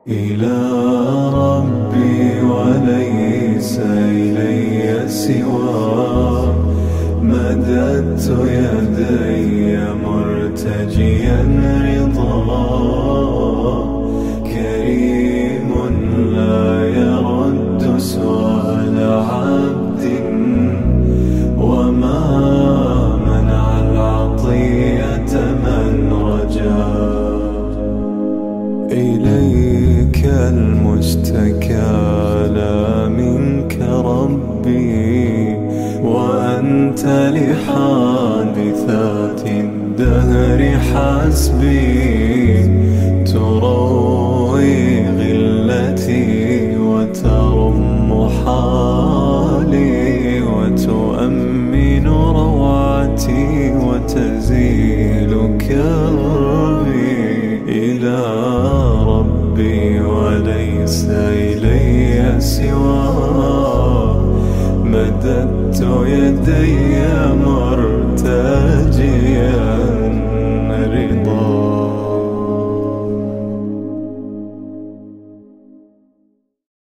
إلى ربي وليس إلي سواه، مددت يدي مرتجيا رضاه. كريم لا يرد سؤال عبد، وما منع العطية من رجاه. إليك المشتكى لا منك ربي، وأنت لحادثات الدهر حسبي. تروي غلتي وترم حالي، وتؤمن روعتي وتزيل كربي. إلى ربي وليس إلي سواه، مددت يدي مرتجيا